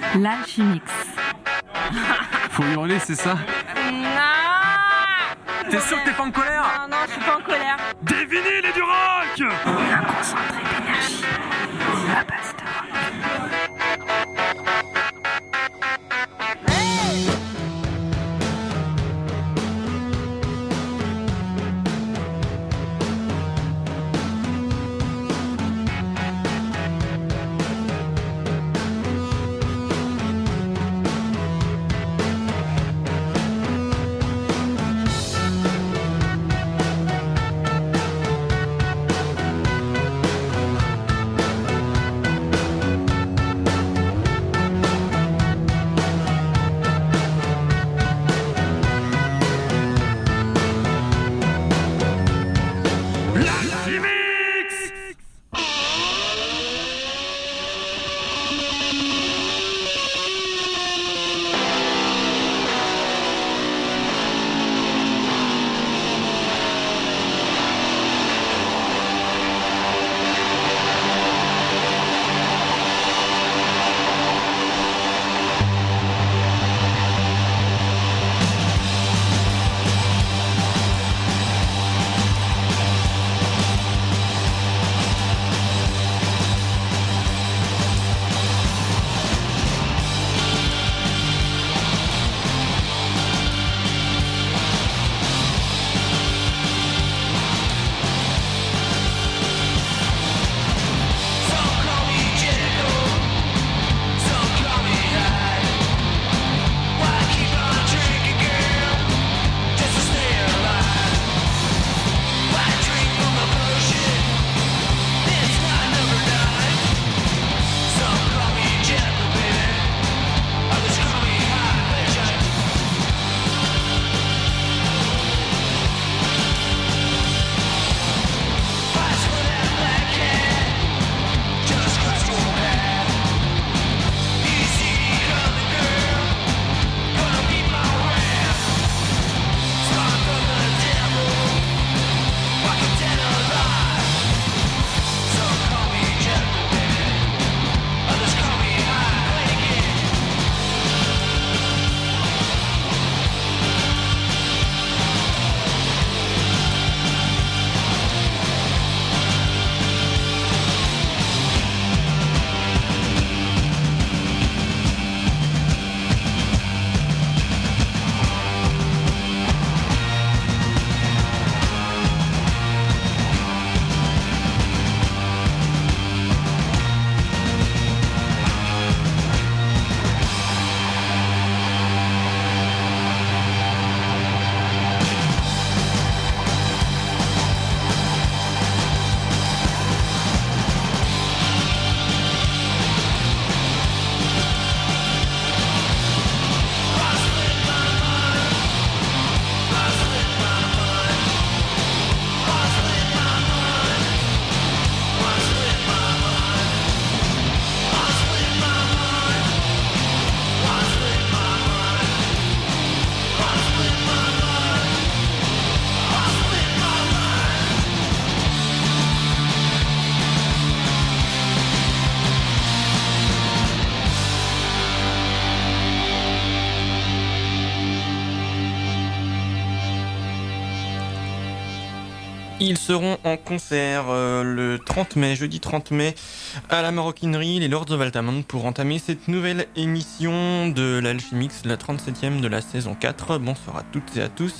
L'Alchimix. Faut hurler, c'est ça? Non. T'es sûr que t'es pas en colère? Non, non, je suis pas en colère. Des vinyles et du rock! Un concentré d'énergie. La base de rock. Ils seront en concert le 30 mai, jeudi 30 mai, à la Maroquinerie, les Lords of Altamont, pour entamer cette nouvelle émission de l'Alchimix, la 37e de la saison 4. Bonsoir à toutes et à tous.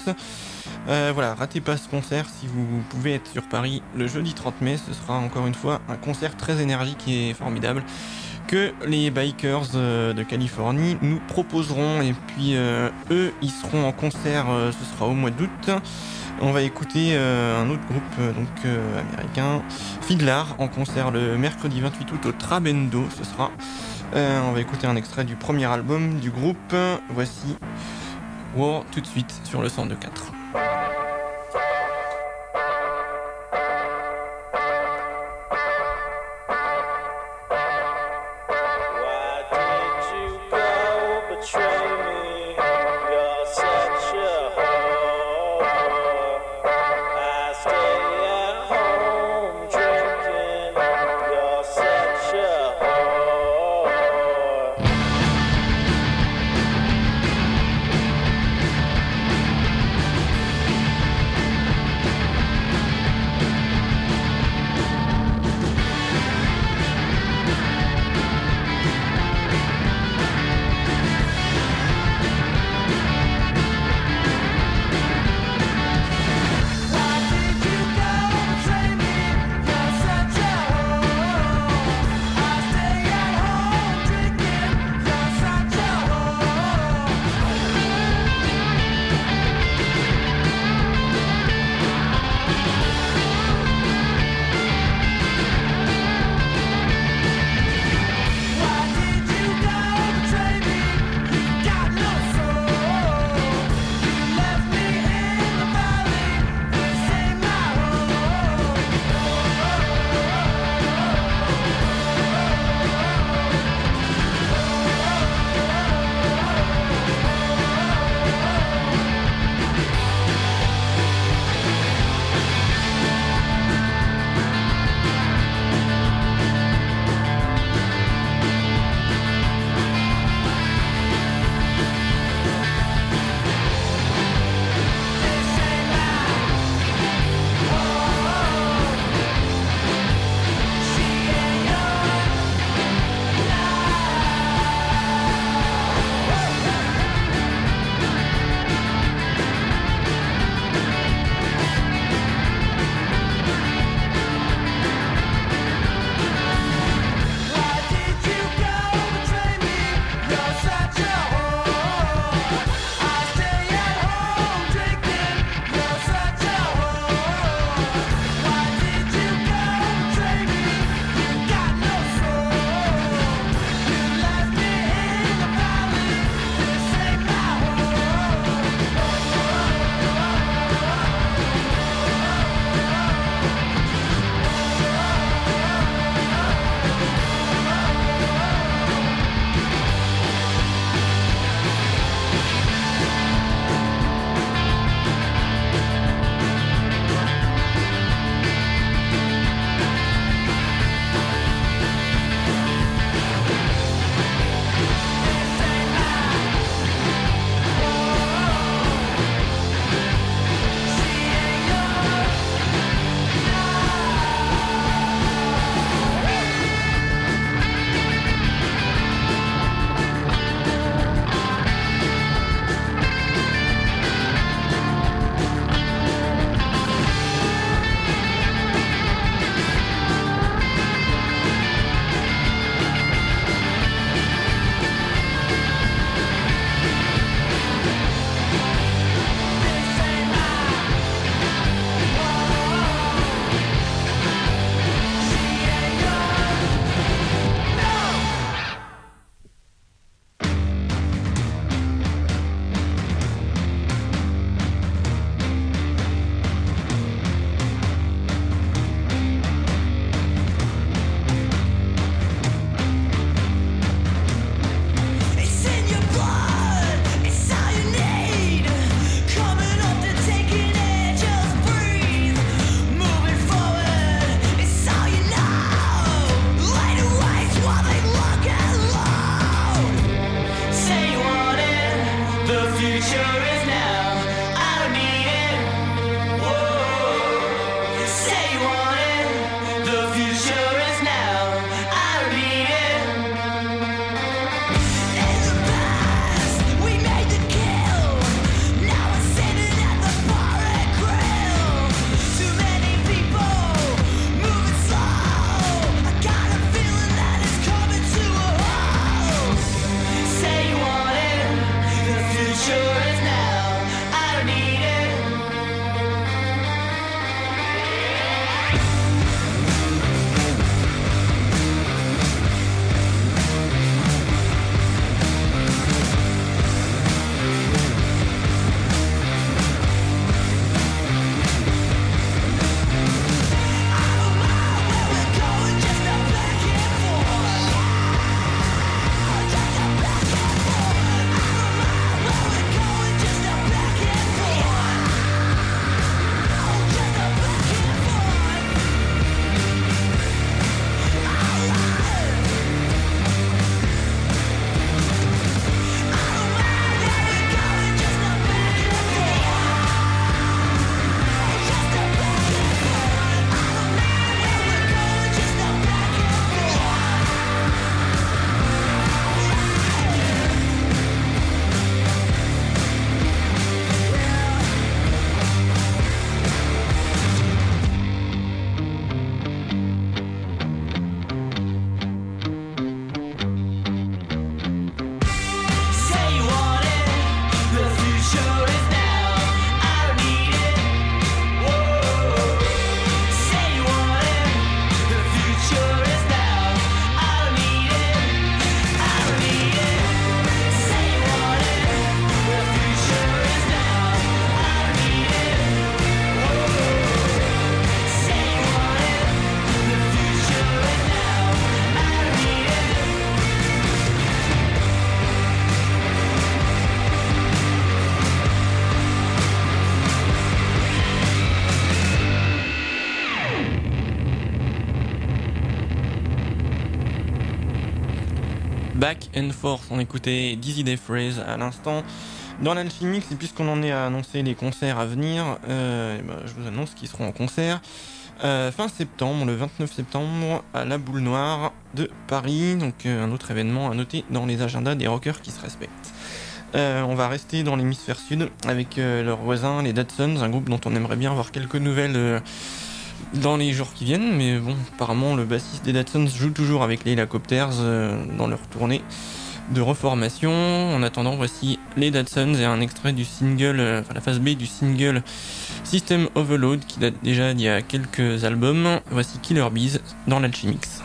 Voilà, ratez pas ce concert si vous pouvez être sur Paris le jeudi 30 mai. Ce sera encore une fois un concert très énergique et formidable que les Bikers de Californie nous proposeront. Et puis eux, ils seront en concert, ce sera au mois d'août. On va écouter un autre groupe américain, Fiddler, en concert le mercredi 28 août au Trabendo. Ce sera. On va écouter un extrait du premier album du groupe. Voici War tout de suite sur le 102.4. Back and Forth, on écoutait Dizzy Death Rays à l'instant dans l'Alchimix, et puisqu'on en est à annoncer les concerts à venir, je vous annonce qu'ils seront en concert fin septembre, le 29 septembre, à la Boule Noire de Paris, donc un autre événement à noter dans les agendas des rockers qui se respectent. On va rester dans l'hémisphère sud avec leurs voisins, les Datsuns, un groupe dont on aimerait bien avoir quelques nouvelles dans les jours qui viennent, mais bon, apparemment le bassiste des Datsuns joue toujours avec les Helicopters dans leur tournée de reformation. En attendant, voici les Datsuns et un extrait du single, la phase B du single System Overload qui date déjà d'il y a quelques albums. Voici Killer Bees dans l'Alchimix.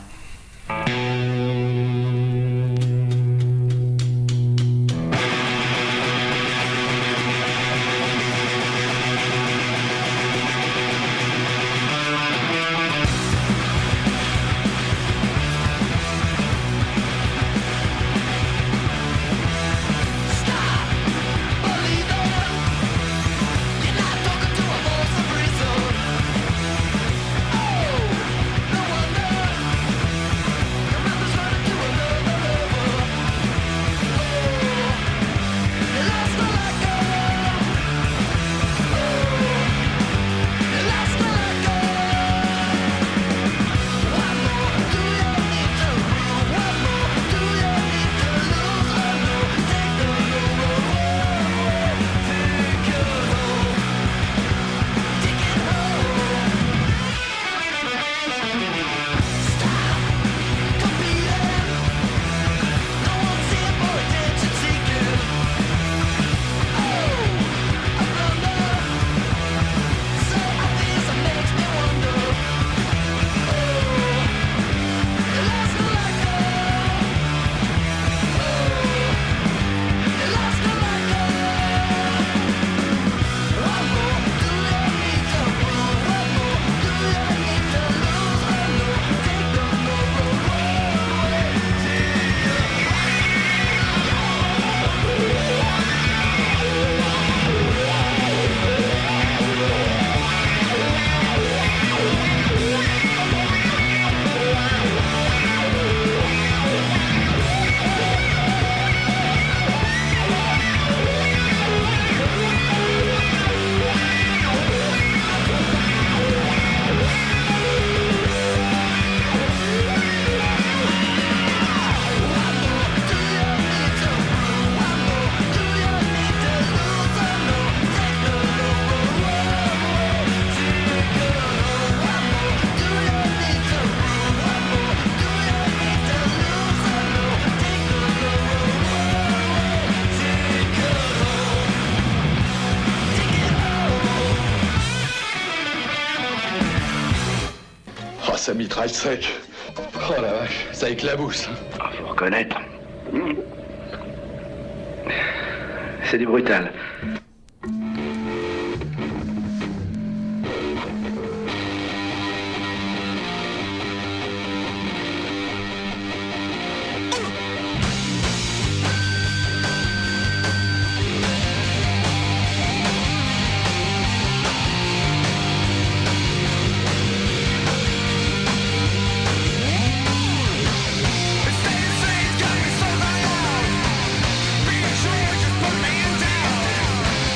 Ça mitraille sec. Oh la vache, ça éclabousse. Ah, faut reconnaître. C'est du brutal. Being true, just put me in down.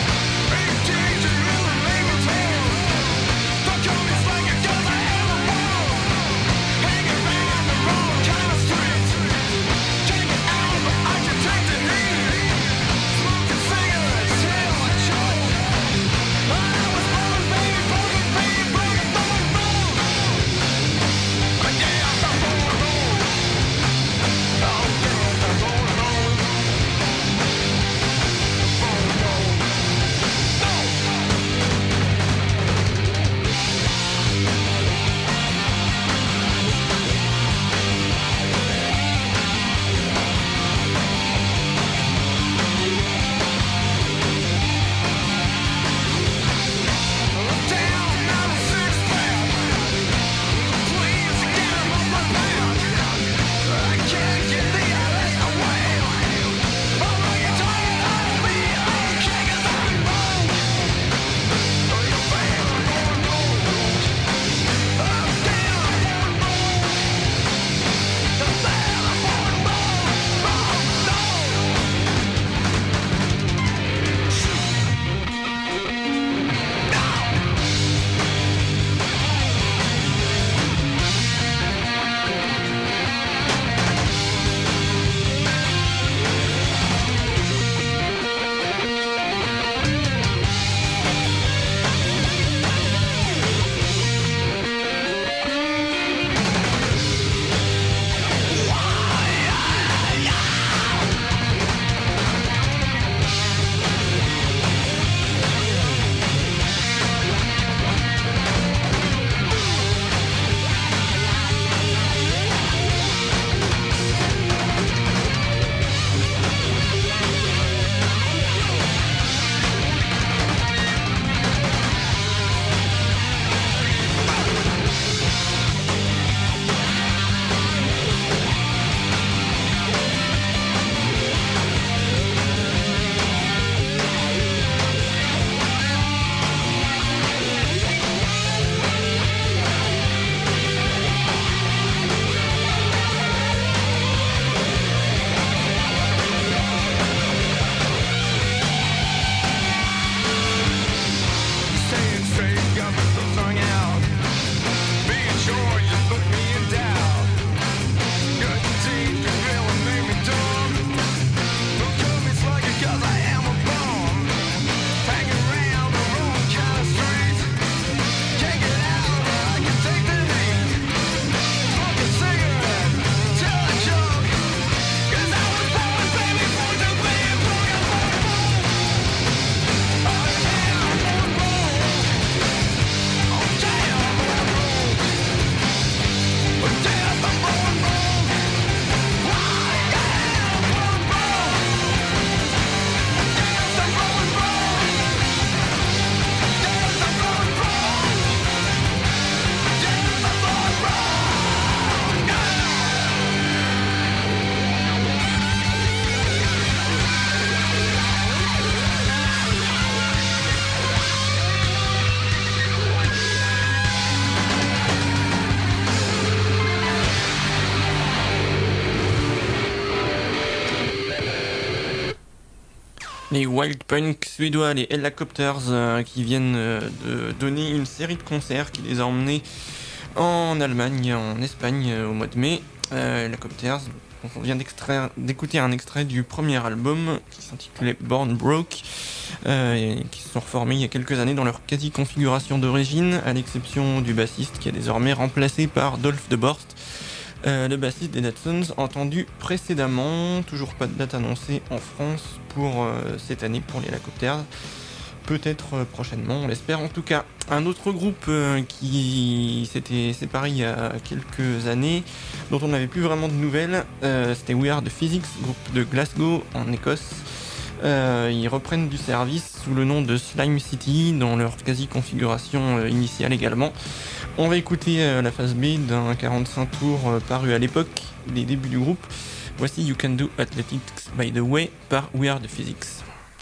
Les Wild Punk suédois, les Hellacopters, qui viennent de donner une série de concerts qui les a emmenés en Allemagne, en Espagne au mois de mai. Hellacopters, on vient d'écouter un extrait du premier album qui s'intitulait Born Broke, et qui se sont reformés il y a quelques années dans leur quasi-configuration d'origine, à l'exception du bassiste qui est désormais remplacé par Dolph de Borst, le bassiste des Dead Sons, entendu précédemment. Toujours pas de date annoncée en France pour cette année pour les Hellacopters. Peut-être prochainement, on l'espère en tout cas. Un autre groupe qui s'était séparé il y a quelques années, dont on n'avait plus vraiment de nouvelles, c'était We Are The Physics, groupe de Glasgow en Écosse. Ils reprennent du service sous le nom de Slime City, dans leur quasi-configuration initiale également. On va écouter la phase B d'un 45 tours paru à l'époque des débuts du groupe. Voici You Can Do Athletics by the Way par We Are The Physics.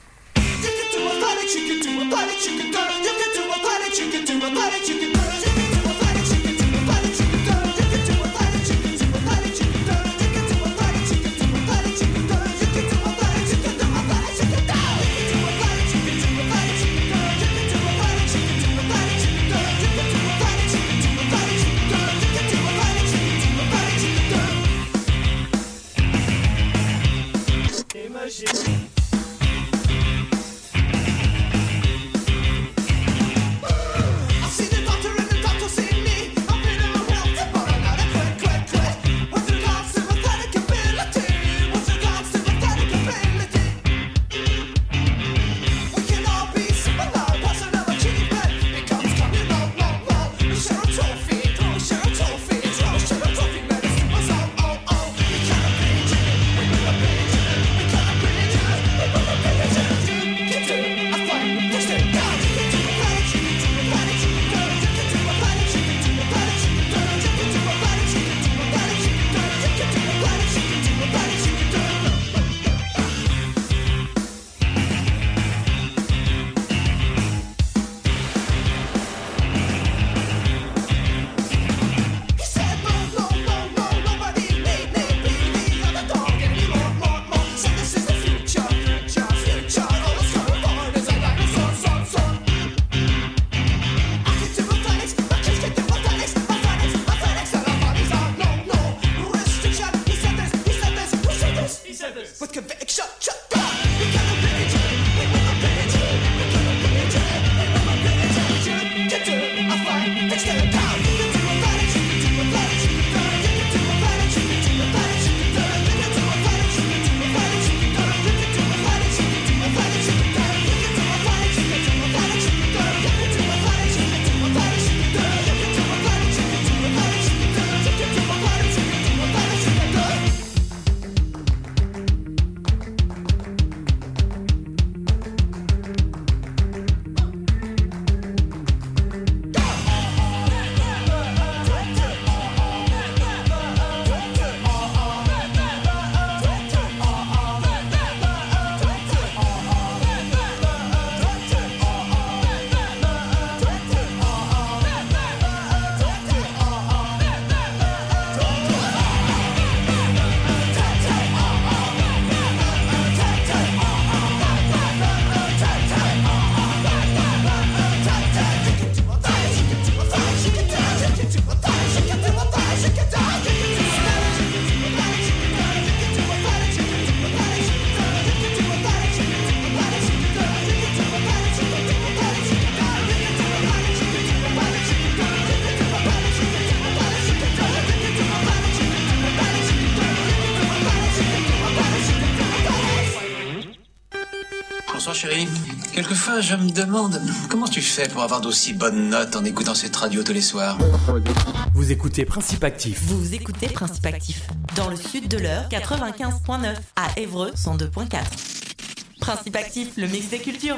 Chérie, quelquefois je me demande comment tu fais pour avoir d'aussi bonnes notes en écoutant cette radio tous les soirs. Vous écoutez Principe Actif. Vous écoutez Principe Actif. Dans le sud de l'Eure, 95.9. À Évreux, 102.4. Principe Actif, le mix des cultures.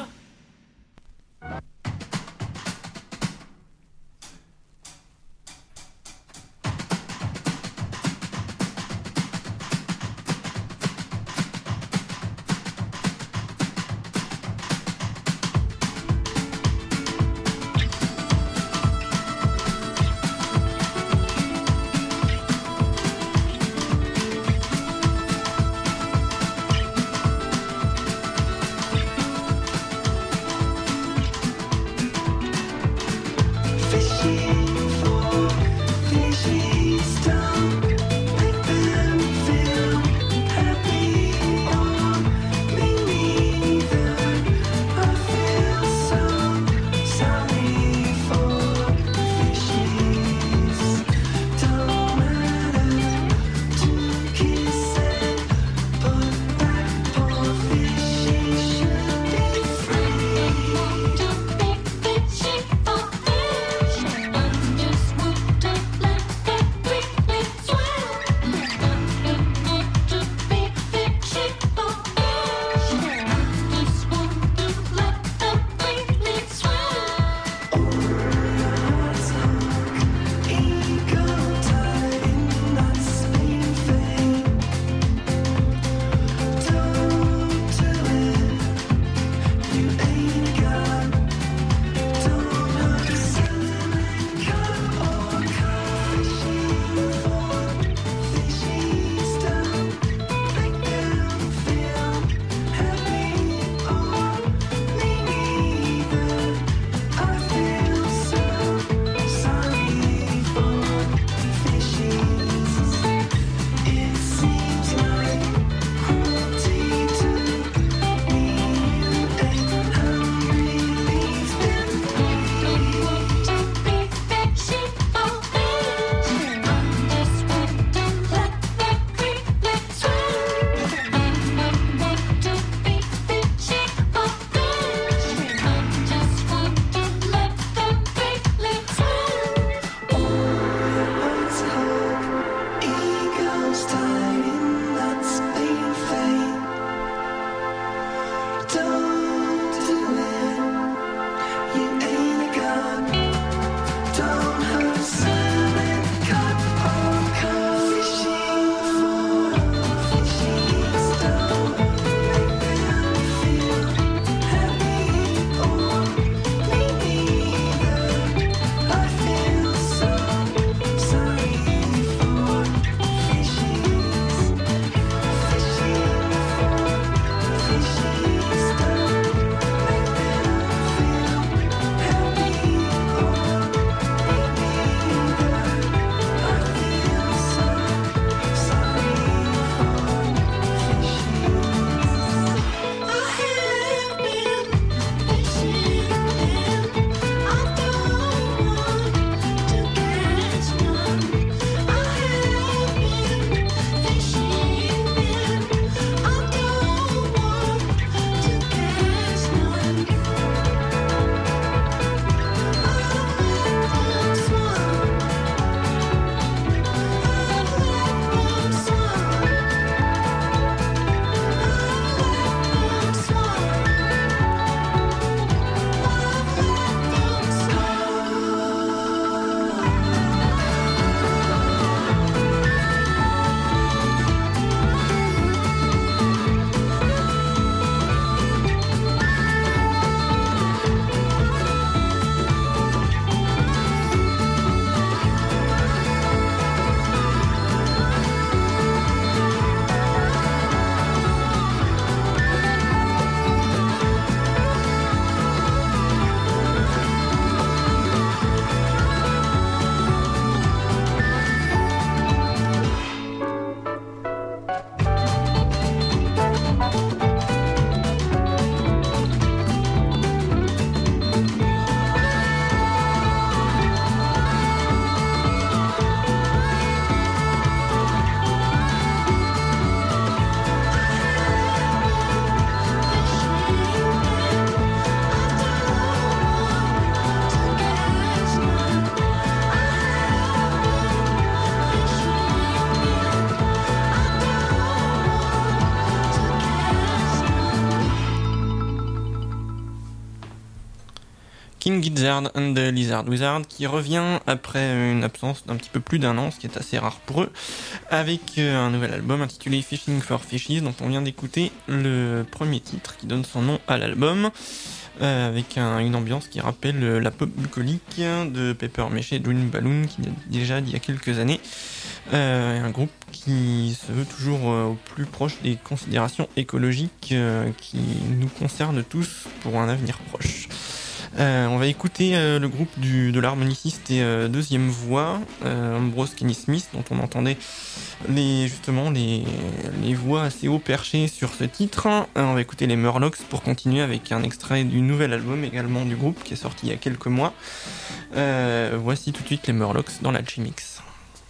King Gizzard and the Lizard Wizard qui revient après une absence d'un petit peu plus d'un an, ce qui est assez rare pour eux, avec un nouvel album intitulé Fishing for Fishies, dont on vient d'écouter le premier titre qui donne son nom à l'album, avec une ambiance qui rappelle la pop bucolique de Paper Maché et Dream Balloon qui date déjà d'il y a quelques années. Un groupe qui se veut toujours au plus proche des considérations écologiques qui nous concernent tous pour un avenir proche. On va écouter le groupe de l'harmoniciste et deuxième voix, Ambrose Kenny Smith, dont on entendait les voix assez haut perchées sur ce titre. On va écouter les Murlocs pour continuer avec un extrait du nouvel album également du groupe qui est sorti il y a quelques mois. Voici tout de suite les Murlocs dans l'Alchimix.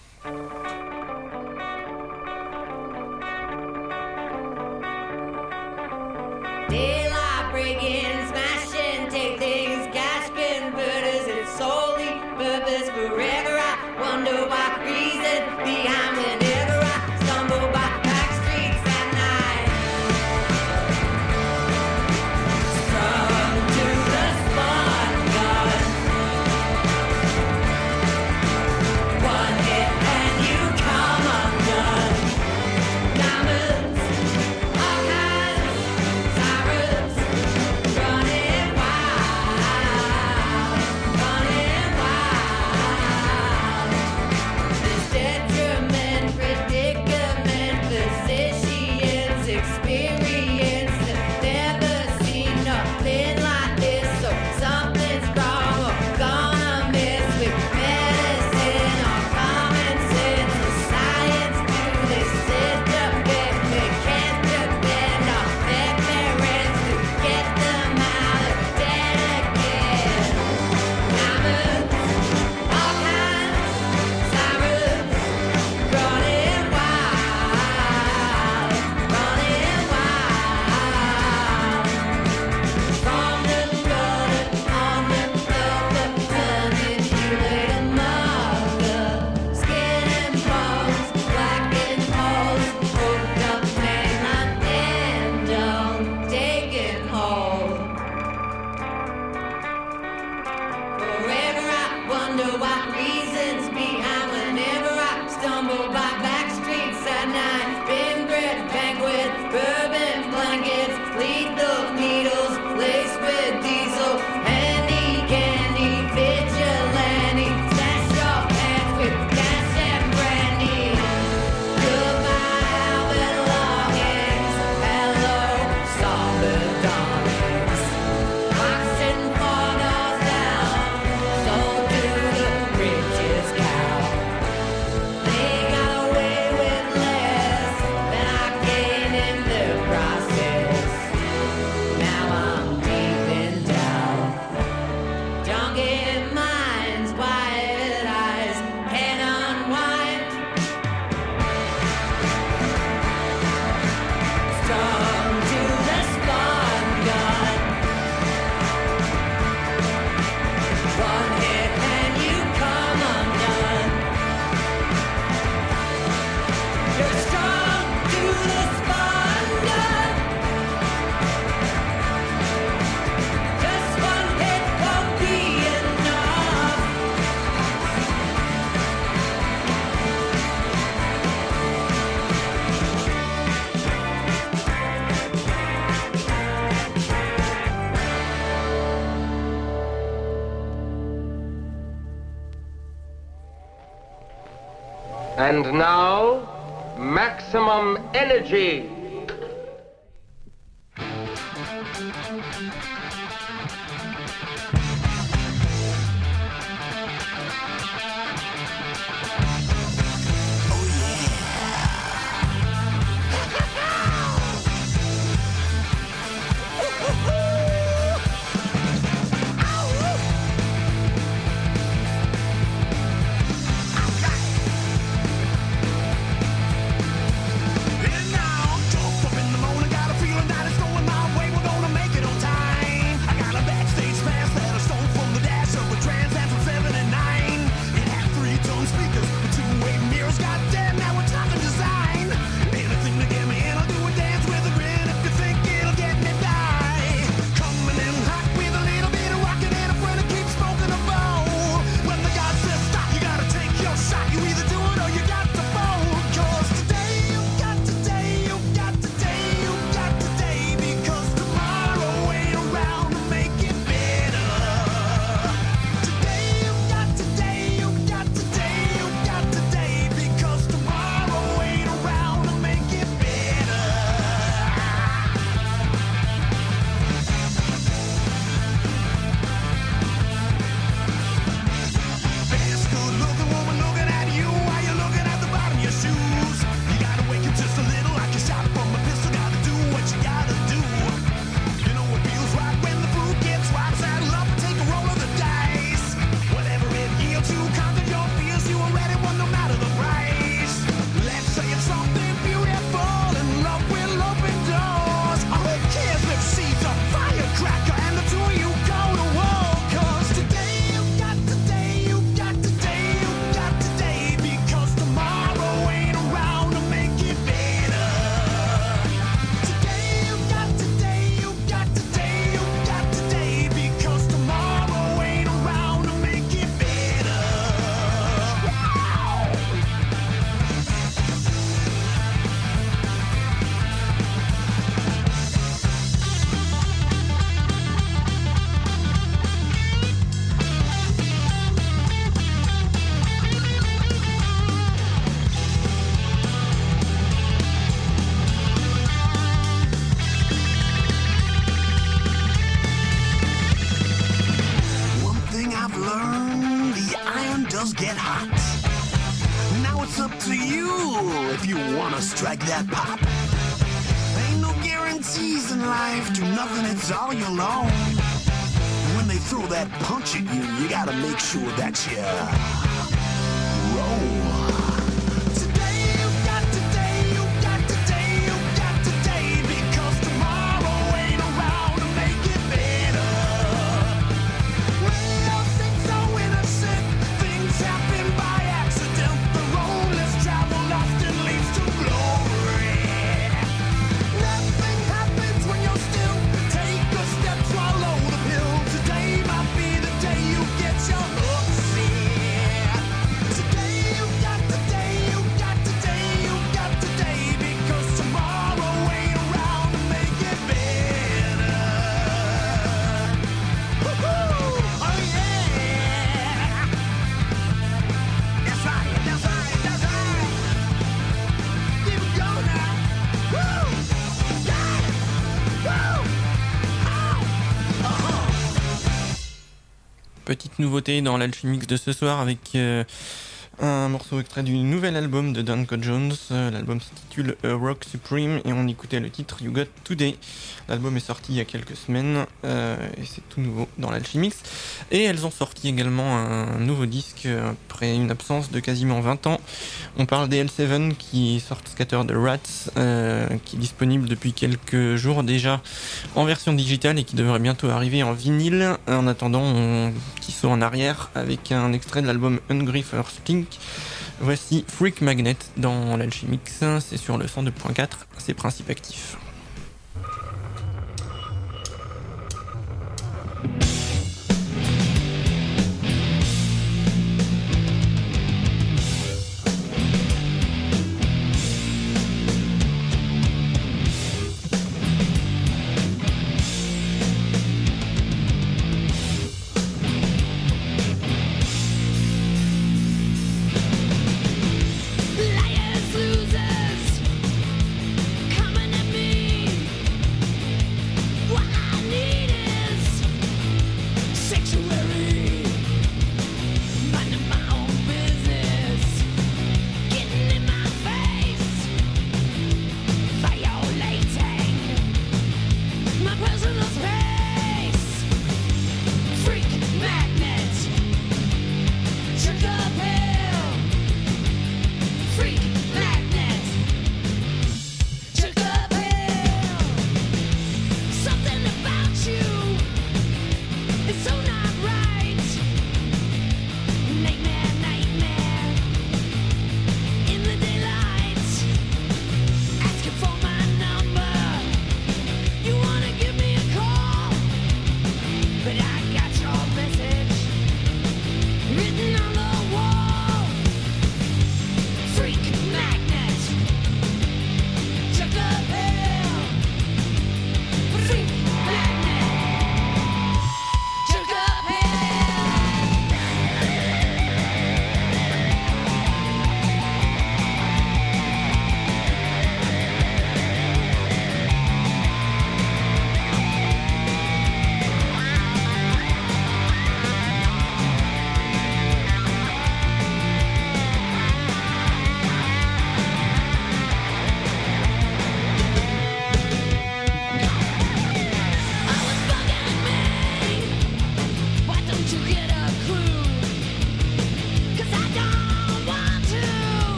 Daylight breaking, smashing, take things, cash converters, it's solely purpose forever. I wonder why reason behind whenever I stumble by back streets at night. Strung to the spot gun, one hit and you come undone. Diamonds, all kinds, sirens, running wild, running wild. This detriment, predicament, physicians, experience have never seen nothing like this. So something's wrong or gonna miss with medicine or common sense. The science do they sit up and they can't depend on their parents to get them out of debt again. Diamonds, all kinds, sirens, running wild, running wild. From the blood on the velvet manipulate a mother. Skin and bones, black and holes, hooked up mainline tendon, taking hold. Forever I wonder what reasons behind whenever I stumble by back streets at night. Been bread, banquet, bourbon blankets, lethal needles laced with diesel, handy candy, vigilante, stash your hands with cash and brandy. Goodbye belongings, hello somber dawnings. Oxen for those down, sold to the richest cow. They got away with less than I gained in the process. Now I'm deep in doubt. Junkie minds, wide eyes, can't unwind. Strung to the spun gun. One hit and you come undone. You're strung to the spun gun. Just one hit won't be enough. And now, maximum energy. And now, jump up in the morning, got a feeling that it's going my way. We're gonna make it on time. that hot. Now it's up to you if you wanna strike that pop. Ain't no guarantees in life, do nothing, it's all you long. When they throw that punch at you, you gotta make sure that you roll. Petite nouveauté dans l'Alchimix de ce soir avec un morceau extrait du nouvel album de Danko Jones. L'album s'intitule A Rock Supreme et on écoutait le titre You Got Today. L'album est sorti il y a quelques semaines et c'est tout nouveau dans l'Alchimix. Et elles ont sorti également un nouveau disque après une absence de quasiment 20 ans. On parle des L7 qui sortent Scatter the Rats, qui est disponible depuis quelques jours déjà en version digitale et qui devrait bientôt arriver en vinyle. En attendant, on petit saut en arrière avec un extrait de l'album Hungry for Stink. Voici Freak Magnet dans l'Alchimix, c'est sur le 102.4, c'est Principe Actif. Coming at me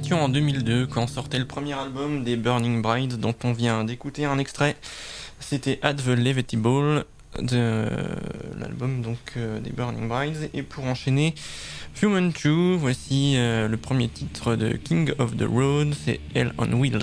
étions en 2002 quand sortait le premier album des Burning Brides dont on vient d'écouter un extrait. C'était At the Levitable de l'album donc des Burning Brides. Et pour enchaîner, Fu Manchu, voici le premier titre de King of the Road, c'est Hell on Wheels.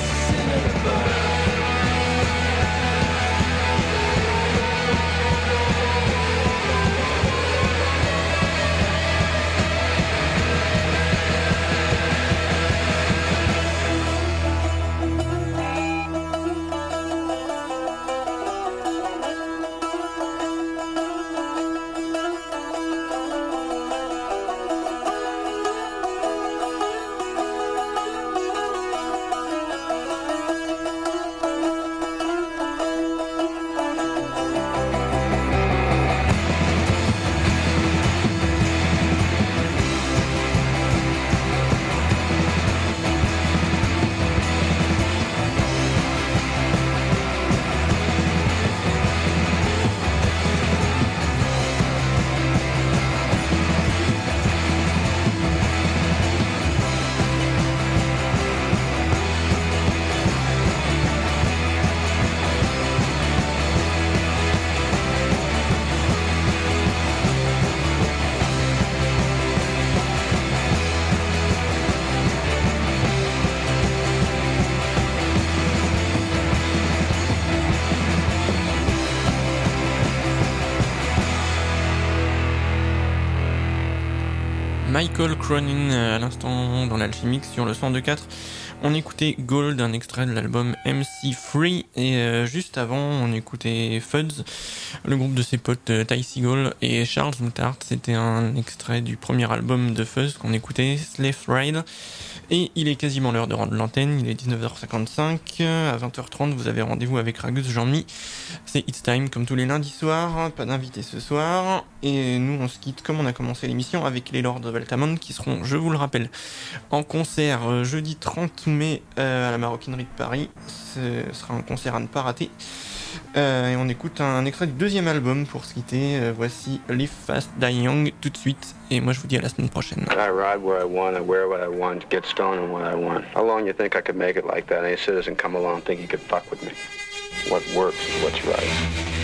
Michael Cronin à l'instant dans l'Alchimix sur le 102.4. On écoutait Gold, un extrait de l'album MC3, et juste avant on écoutait Fuzz, le groupe de ses potes Ty Segall et Charles Moutard. C'était un extrait du premier album de Fuzz qu'on écoutait, Slave Ride. Et il est quasiment l'heure de rendre l'antenne, il est 19h55, à 20h30 vous avez rendez-vous avec Ragus Jean-Mi. C'est It's Time comme tous les lundis soirs, pas d'invité ce soir, et nous on se quitte comme on a commencé l'émission avec les Lords of Altamont qui seront, je vous le rappelle, en concert jeudi 30 mai à la Maroquinerie de Paris. Ce sera un concert à ne pas rater. Et on écoute un extrait du deuxième album pour se quitter. Voici Live Fast, Die Young tout de suite. Et moi je vous dis à la semaine prochaine. I ride where I want, I wear what I want, get stoned on what I want. How long you think I could make it like that? Any citizen come along and think he could fuck with me? What works is what's right.